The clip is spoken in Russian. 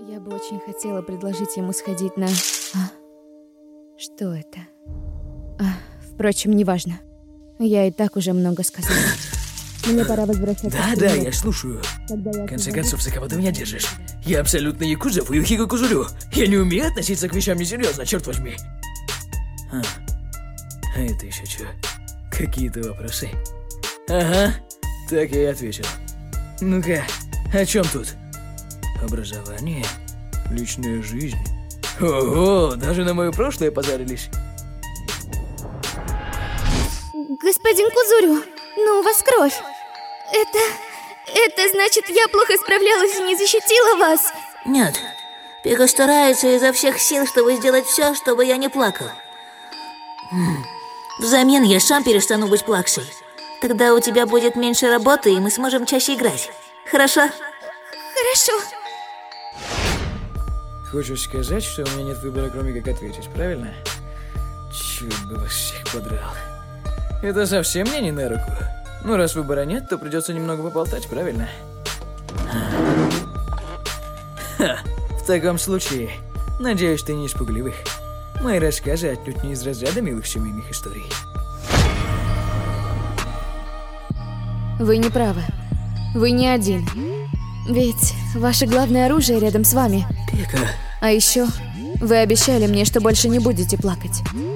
Я бы очень хотела предложить ему сходить на... Что это? Впрочем, неважно. Я и так уже много сказала. Мне пора возвращаться. Да, я слушаю. В конце концов, за кого ты меня держишь? Я абсолютно якудза Фуюхико Кузурю. Я не умею относиться к вещам несерьезно, черт возьми. А это еще что? Какие-то вопросы? Ага, так я и ответил. Ну-ка, о чем тут? Образование? Личная жизнь? Ого, даже на мое прошлое позарились. Господин Кузурю, ну у вас кровь. Это значит, я плохо справлялась и не защитила вас? Нет, Пика старается изо всех сил, чтобы сделать все, чтобы я не плакал. Взамен я сам перестану быть плаксой. Тогда у тебя будет меньше работы, и мы сможем чаще играть. Хорошо? Хорошо. Хочешь сказать, что у меня нет выбора, кроме как ответить, правильно? Черт бы вас всех подрал. Это совсем мне не на руку. Ну, раз выбора нет, то придется немного поболтать, правильно? В таком случае, надеюсь, ты не из пугливых. Мои рассказы отнюдь не из разряда милых семейных историй. Вы не правы. Вы не один. Ведь ваше главное оружие рядом с вами. Пика. А еще вы обещали мне, что больше не будете плакать.